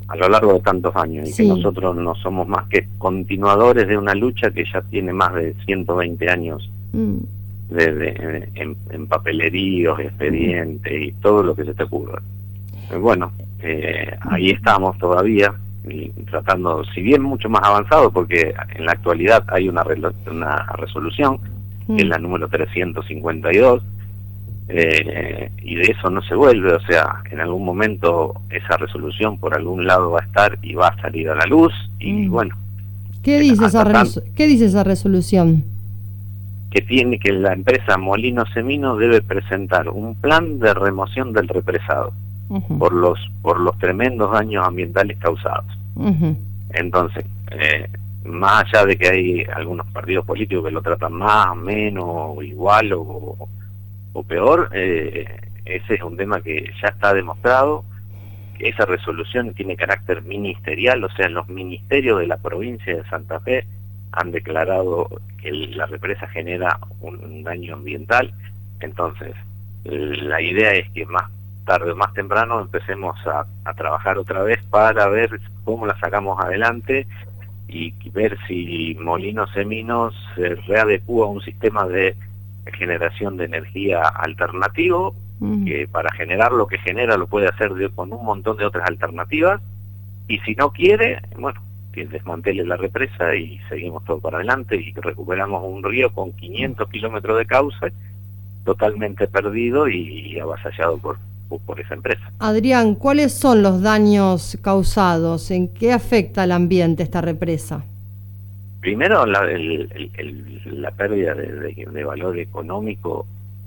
a lo largo de tantos años, y Sí. que nosotros no somos más que continuadores de una lucha que ya tiene más de 120 años en papeleríos, expedientes y todo lo que se te ocurra. Bueno, ahí estamos todavía, y tratando, si bien mucho más avanzado, porque en la actualidad hay una resolución, que es la número 352, y de eso no se vuelve, o sea, en algún momento esa resolución por algún lado va a estar y va a salir a la luz, y bueno. ¿Qué dice esa resolución? Que tiene que la empresa Molinos Seminos debe presentar un plan de remoción del represado por los tremendos daños ambientales causados. Entonces, más allá de que hay algunos partidos políticos que lo tratan más, menos, igual o peor, ese es un tema que ya está demostrado, que esa resolución tiene carácter ministerial, o sea, los ministerios de la provincia de Santa Fe han declarado que la represa genera un daño ambiental. Entonces, la idea es que más tarde o más temprano empecemos a trabajar otra vez para ver cómo la sacamos adelante y ver si Molinos Seminos se readecúa a un sistema de generación de energía alternativo, que para generar lo que genera lo puede hacer con un montón de otras alternativas, y si no quiere, bueno, que desmantele la represa y seguimos todo para adelante y recuperamos un río con 500 kilómetros de cauce totalmente perdido y avasallado por esa empresa. Adrián, ¿cuáles son los daños causados? ¿En qué afecta al ambiente esta represa? Primero, la pérdida de valor económico,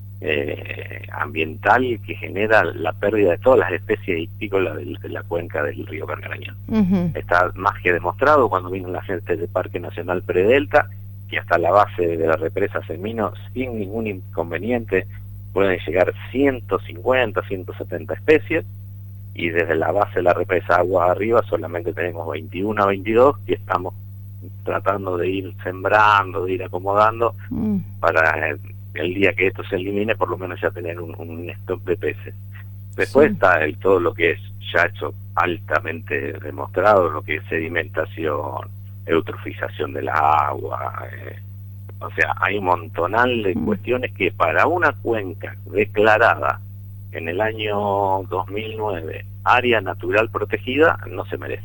ambiental, que genera la pérdida de todas las especies hípicas de la cuenca del río Carcarañá. Está más que demostrado cuando vino la gente del Parque Nacional Predelta, que hasta la base de la represa Seminos, sin ningún inconveniente, pueden llegar 150, 170 especies, y desde la base de la represa aguas arriba solamente tenemos 21 a 22, y estamos tratando de ir sembrando, de ir acomodando, para el día que esto se elimine, por lo menos ya tener un stock de peces. Después está todo lo que es ya hecho altamente demostrado, lo que es sedimentación, eutrofización del agua, o sea, hay un montonal de cuestiones que para una cuenca declarada en el año 2009 área natural protegida no se merece.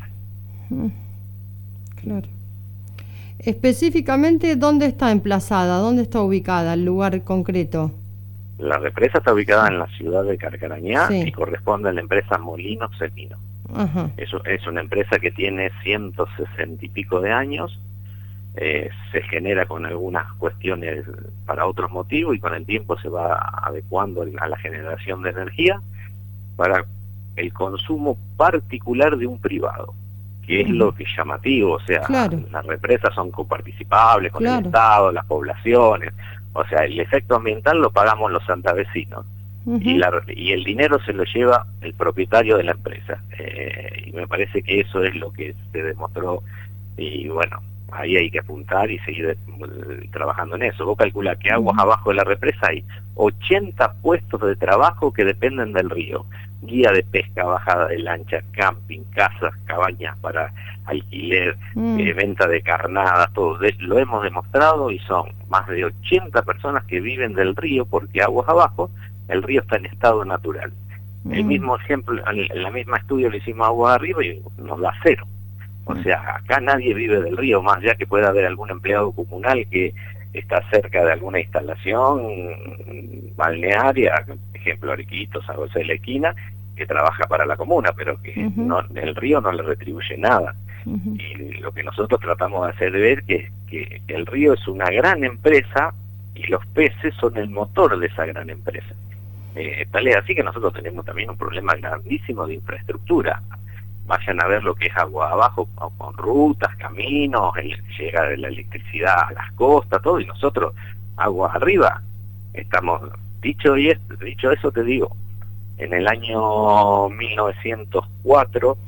Claro. Específicamente, ¿dónde está emplazada? ¿Dónde está ubicada el lugar concreto? La represa está ubicada en la ciudad de Carcarañá y corresponde a la empresa Molinos Seminos. Es una empresa que tiene 160 y pico de años, se genera con algunas cuestiones para otros motivos y con el tiempo se va adecuando a la generación de energía para el consumo particular de un privado, que es lo que es llamativo, o sea, las represas son coparticipables con el Estado, las poblaciones, o sea, el efecto ambiental lo pagamos los santavecinos, y el dinero se lo lleva el propietario de la empresa, y me parece que eso es lo que se demostró, y bueno, ahí hay que apuntar y seguir trabajando en eso. Vos calculás que aguas abajo de la represa hay 80 puestos de trabajo que dependen del río, guía de pesca, bajada de lancha, camping, casas, cabañas para alquiler, venta de carnadas, todo. Lo hemos demostrado y son más de 80 personas que viven del río, porque aguas abajo el río está en estado natural. El mismo ejemplo, la misma estudio lo hicimos aguas arriba y nos da 0. O sea, acá nadie vive del río, más allá que pueda haber algún empleado comunal que está cerca de alguna instalación balnearia, por ejemplo Ariquitos, a de la esquina, que trabaja para la comuna, pero que el río no le retribuye nada. Y lo que nosotros tratamos de hacer ver que el río es una gran empresa y los peces son el motor de esa gran empresa. Tal es así que nosotros tenemos también un problema grandísimo de infraestructura. Vayan a ver lo que es agua abajo, con rutas, caminos, llega de la electricidad a las costas, todo, y nosotros, aguas arriba, estamos, dicho eso te digo, en el año 1904,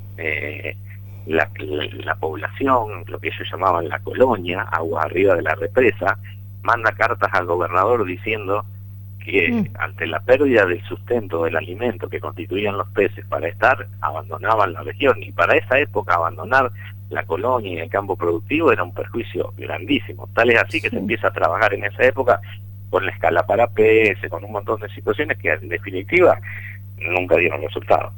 la población, lo que ellos llamaban la colonia, aguas arriba de la represa, manda cartas al gobernador diciendo que ante la pérdida del sustento del alimento que constituían los peces para estar, abandonaban la región, y para esa época abandonar la colonia y el campo productivo era un perjuicio grandísimo. Tal es así que se empieza a trabajar en esa época con la escala para peces, con un montón de situaciones que en definitiva nunca dieron resultado.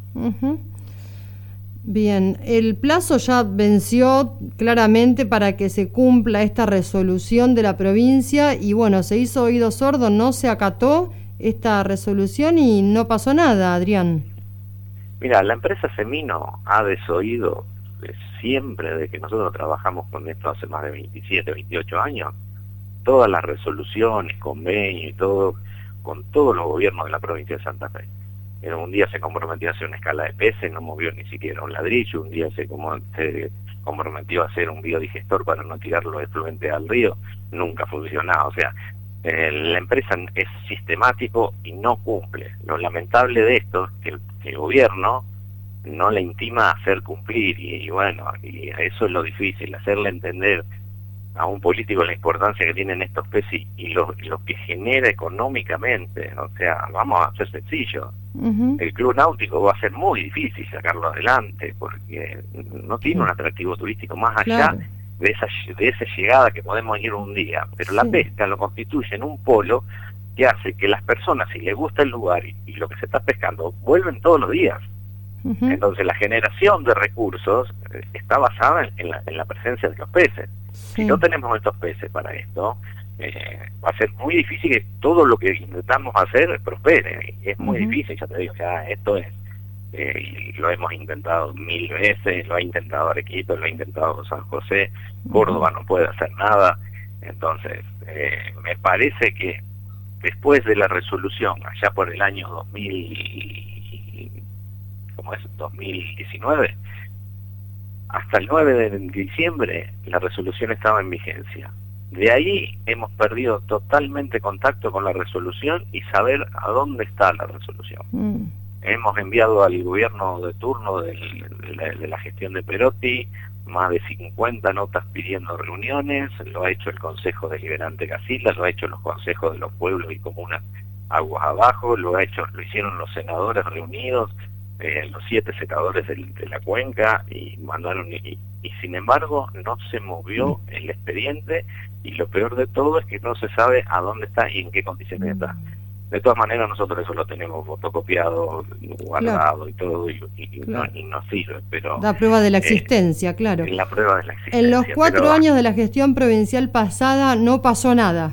Bien, el plazo ya venció claramente para que se cumpla esta resolución de la provincia y bueno, se hizo oído sordo, no se acató esta resolución y no pasó nada, Adrián. Mira, la empresa Semino ha desoído siempre de que nosotros trabajamos con esto hace más de 27, 28 años, todas las resoluciones, convenios y todo, con todos los gobiernos de la provincia de Santa Fe. Un día se comprometió a hacer una escala de peces, no movió ni siquiera un ladrillo. Un día se comprometió a hacer un biodigestor para no tirar los efluentes al río, nunca funcionaba. O sea, la empresa es sistemático y no cumple. Lo lamentable de esto es que el gobierno no le intima a hacer cumplir, y bueno, y eso es lo difícil, hacerle entender a un político la importancia que tienen estos peces y lo que genera económicamente. O sea, vamos a ser sencillo. El club náutico va a ser muy difícil sacarlo adelante porque no tiene un atractivo turístico más allá de esa llegada que podemos ir un día, pero la pesca lo constituye en un polo que hace que las personas, si les gusta el lugar y lo que se está pescando, vuelven todos los días. Entonces la generación de recursos está basada en la presencia de los peces. Si no tenemos estos peces para esto, va a ser muy difícil que todo lo que intentamos hacer prospere. Y es muy difícil, ya te digo, esto es, y lo hemos intentado 1000 veces, lo ha intentado Arequipa, lo ha intentado San José, Córdoba no puede hacer nada. Entonces, me parece que después de la resolución, allá por el año 2019, hasta el 9 de diciembre la resolución estaba en vigencia. De ahí hemos perdido totalmente contacto con la resolución y saber a dónde está la resolución. Hemos enviado al gobierno de turno de la gestión de Perotti más de 50 notas pidiendo reuniones, lo ha hecho el Consejo Deliberante Casilda, lo ha hecho los consejos de los pueblos y comunas aguas abajo, lo hicieron los senadores reunidos, los 7 secadores de la cuenca, y mandaron y sin embargo no se movió el expediente, y lo peor de todo es que no se sabe a dónde está y en qué condiciones está. De todas maneras nosotros eso lo tenemos fotocopiado, guardado y todo, y no sirve, pero... La prueba de la existencia, claro. La prueba de la existencia. En los 4 años de la gestión provincial pasada no pasó nada.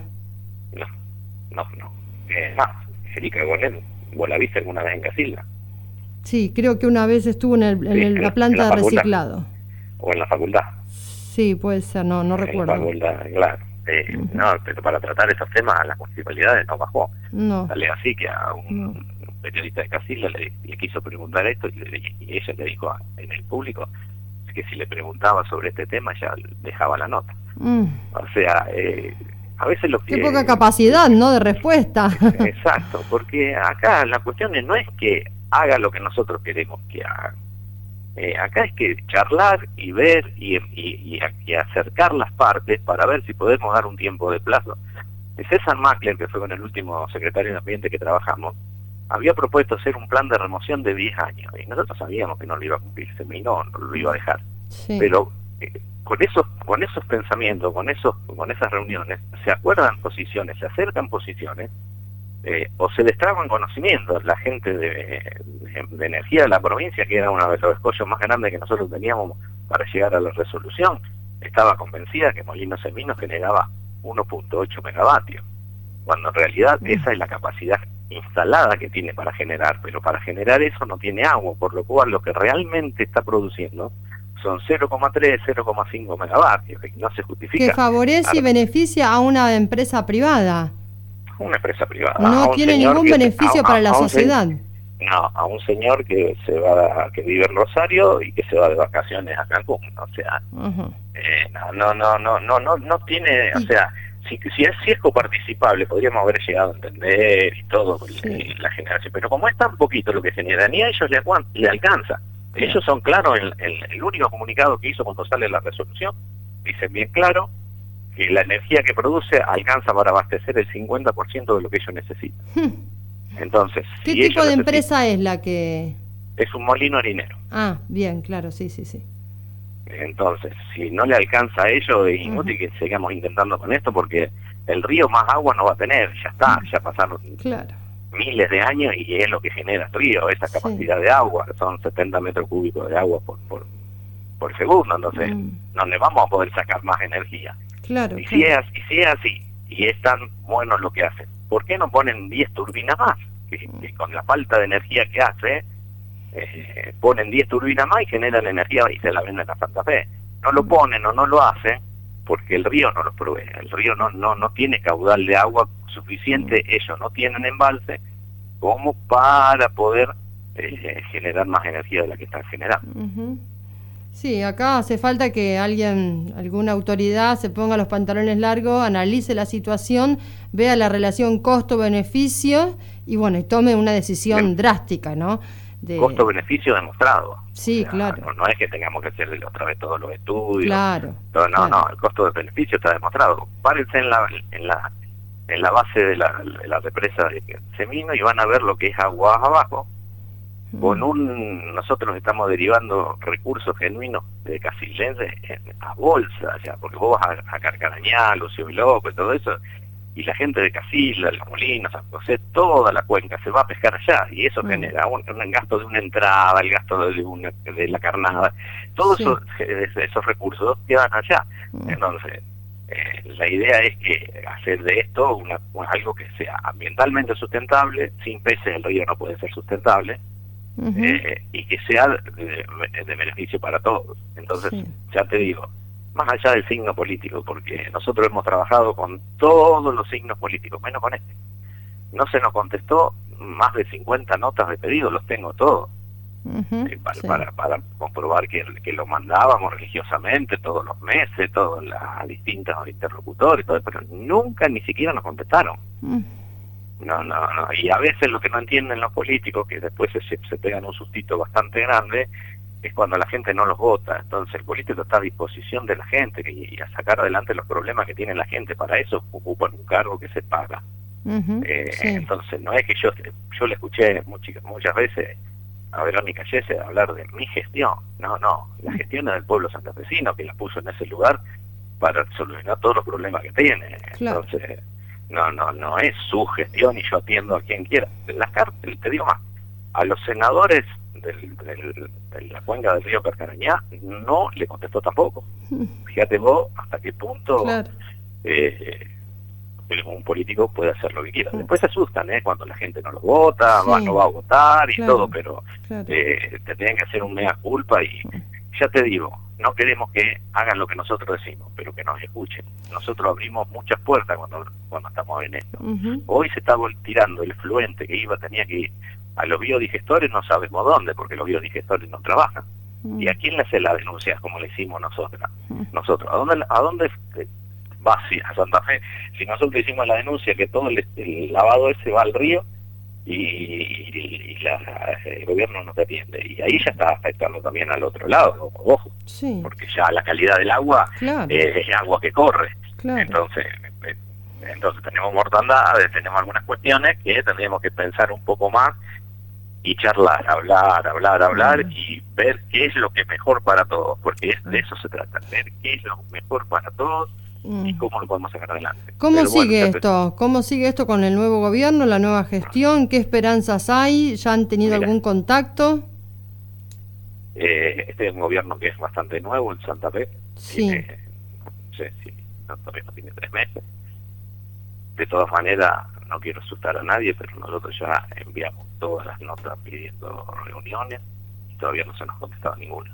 No. Erika Gonet, ¿vos la viste alguna vez en Casilda? Sí, creo que una vez estuvo en la planta de reciclado. O en la facultad. Sí, puede ser, no recuerdo. En la facultad, claro. No, pero para tratar esos temas a las municipalidades no bajó. Sale así que a un periodista de Casilda le quiso preguntar esto y ella le dijo en el público que si le preguntaba sobre este tema ya dejaba la nota. O sea, a veces lo que... Qué poca capacidad, ¿no?, de respuesta. Exacto, porque acá la cuestión no es que haga lo que nosotros queremos que haga. Acá es que charlar y ver y acercar las partes para ver si podemos dar un tiempo de plazo. César Mackler, que fue con el último secretario de Ambiente que trabajamos, había propuesto hacer un plan de remoción de 10 años, y nosotros sabíamos que no lo iba a cumplir, no lo iba a dejar. Pero con esos pensamientos, con esas reuniones, se acuerdan posiciones, se acercan posiciones, o se destraban conocimientos. La gente de energía de la provincia, que era uno de los escollos más grandes que nosotros teníamos para llegar a la resolución, estaba convencida que Molinos Seminos generaba 1.8 megavatios, cuando en realidad esa es la capacidad instalada que tiene para generar, pero para generar eso no tiene agua, por lo cual lo que realmente está produciendo son 0,3, 0,5 megavatios, y no se justifica. Que favorece y beneficia a una empresa privada. Una empresa privada. No tiene ningún beneficio para la sociedad. No, a un señor que que vive en Rosario y que se va de vacaciones a Cancún. O sea, no tiene, o sea, si es coparticipable, podríamos haber llegado a entender y todo, la generación, pero como es tan poquito lo que genera, ni a ellos le alcanza. Ellos son claros, el único comunicado que hizo cuando sale la resolución, dicen bien claro que la energía que produce alcanza para abastecer el 50% de lo que ellos necesitan. Entonces, ¿qué tipo de empresa es la que...? Es un molino harinero. Ah, bien, claro, sí. Entonces, si no le alcanza a ellos, es inútil que sigamos intentando con esto, porque el río más agua no va a tener, ya está, ya pasaron miles de años y es lo que genera el río, esa capacidad de agua, son 70 metros cúbicos de agua por segundo, entonces no le vamos a poder sacar más energía. Claro. Si es así, y es tan bueno lo que hacen, ¿por qué no ponen 10 turbinas más? Que con la falta de energía que hace, ponen 10 turbinas más y generan energía y se la venden a Santa Fe. No lo ponen o no lo hacen porque el río no lo provee. El río no tiene caudal de agua suficiente, ellos no tienen embalse como para poder generar más energía de la que están generando. Sí, acá hace falta que alguna autoridad se ponga los pantalones largos, analice la situación, vea la relación costo-beneficio y bueno, y tome una decisión drástica, ¿no? Costo-beneficio demostrado. Sí, o sea, claro. No es que tengamos que hacer otra vez todos los estudios. Claro. No, el costo de beneficio está demostrado. Párense en la base de la represa de Semino y van a ver lo que es agua abajo. Nosotros estamos derivando recursos genuinos de casillenses a bolsa, ya, porque vos vas a Carcarañá, Lucio y López, todo eso, y la gente de Casilda, Los Molinos, San José, toda la cuenca se va a pescar allá, y eso genera un gasto de una entrada, el gasto de la carnada, todos esos recursos quedan allá. Entonces, la idea es que hacer de esto algo que sea ambientalmente sustentable, sin peces el río no puede ser sustentable, y que sea de beneficio para todos. Entonces, ya te digo, más allá del signo político, porque nosotros hemos trabajado con todos los signos políticos, menos con este. No se nos contestó más de 50 notas de pedido, los tengo todos, para comprobar que lo mandábamos religiosamente todos los meses, todos los distintos interlocutores, todo, pero nunca ni siquiera nos contestaron. No, y a veces lo que no entienden los políticos, que después se pegan un sustito bastante grande, es cuando la gente no los vota. Entonces el político está a disposición de la gente y a sacar adelante los problemas que tiene la gente. Para eso ocupan un cargo que se paga. Entonces no es que yo le escuché muchas veces a Verónica Yese hablar de mi gestión. No, la gestión es del pueblo santafesino que la puso en ese lugar para solucionar todos los problemas que tiene. Entonces no es su gestión y yo atiendo a quien quiera. Te digo más, a los senadores de la cuenca del río Carcarañá no le contestó tampoco. Fíjate vos hasta qué punto un político puede hacer lo que quiera. Después se asustan cuando la gente no lo vota, no va a votar y todo, pero te tienen que hacer un mea culpa y ya te digo, no queremos que hagan lo que nosotros decimos, pero que nos escuchen. Nosotros abrimos muchas puertas cuando estamos en esto. Hoy se está tirando el efluente que tenía que ir a los biodigestores, no sabemos dónde, porque los biodigestores no trabajan. ¿Y a quién le hace la denuncia como le hicimos nosotros? ¿A dónde va a Santa Fe? Si nosotros hicimos la denuncia que todo el lavado ese va al río y el gobierno no te atiende, y ahí ya está afectando también al otro lado, ojo, porque ya la calidad del agua es agua que corre. Entonces tenemos mortandades, tenemos algunas cuestiones que tendríamos que pensar un poco más y charlar, hablar y ver qué es lo que es mejor para todos, porque de eso se trata, ver qué es lo mejor para todos y cómo lo podemos sacar adelante. ¿Cómo sigue esto? ¿Cómo sigue esto con el nuevo gobierno, la nueva gestión? ¿Qué esperanzas hay? ¿Ya han tenido algún contacto? Este es un gobierno que es bastante nuevo en Santa Fe. Todavía no tiene 3 meses. De todas maneras, no quiero asustar a nadie, pero nosotros ya enviamos todas las notas pidiendo reuniones y todavía no se nos ha contestado ninguna.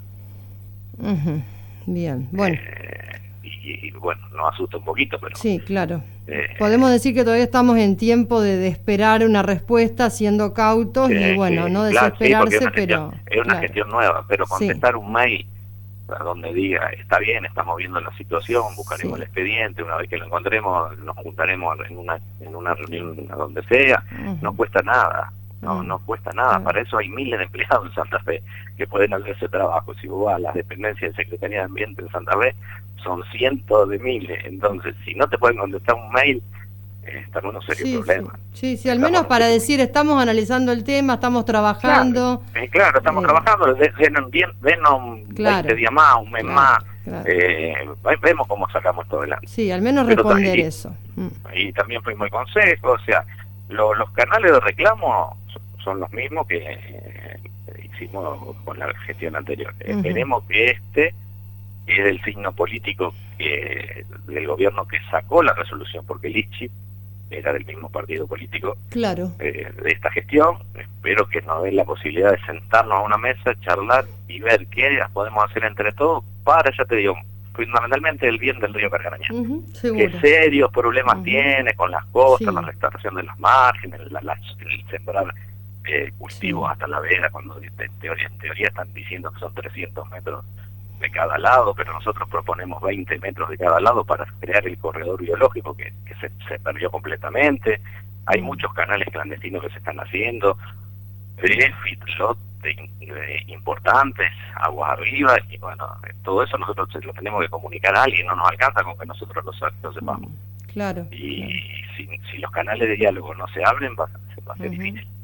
Bien, bueno. Y bueno, nos asusta un poquito, pero... Sí, claro. Podemos decir que todavía estamos en tiempo de esperar una respuesta, siendo cautos y bueno, no desesperarse, pero... Es una gestión nueva, pero contestar un mail donde diga, está bien, estamos viendo la situación, buscaremos el expediente, una vez que lo encontremos, nos juntaremos en una reunión a donde sea, no cuesta nada. no cuesta nada. Para eso hay miles de empleados en Santa Fe que pueden hacer ese trabajo. Si vos vas a las dependencias de Secretaría de Ambiente en Santa Fe, son cientos de miles. Entonces, si no te pueden contestar un mail, estamos en un serio problema. Sí, al menos para decir, estamos analizando el tema, estamos trabajando. Claro, estamos trabajando, denos 20 días más, un mes más. Claro. Vemos cómo sacamos todo adelante. Sí, al menos responder eso. Y también fuimos el consejo, o sea, los canales de reclamo son los mismos que hicimos con la gestión anterior. Esperemos que este es el signo político del gobierno que sacó la resolución, porque el ICHI era del mismo partido político de esta gestión. Espero que nos den la posibilidad de sentarnos a una mesa, charlar y ver qué podemos hacer entre todos para, ya te digo, fundamentalmente el bien del río Carcarañá. Qué serios problemas tiene con las costas, la restauración de los márgenes, el sembrar cultivos hasta la vera, cuando en teoría están diciendo que son 300 metros de cada lado, pero nosotros proponemos 20 metros de cada lado para crear el corredor biológico que se perdió completamente. Hay muchos canales clandestinos que se están haciendo, importantes, aguas arriba, y bueno, todo eso nosotros lo tenemos que comunicar a alguien, no nos alcanza con que nosotros lo sepamos. Claro. Y si los canales de diálogo no se abren, va a ser difícil.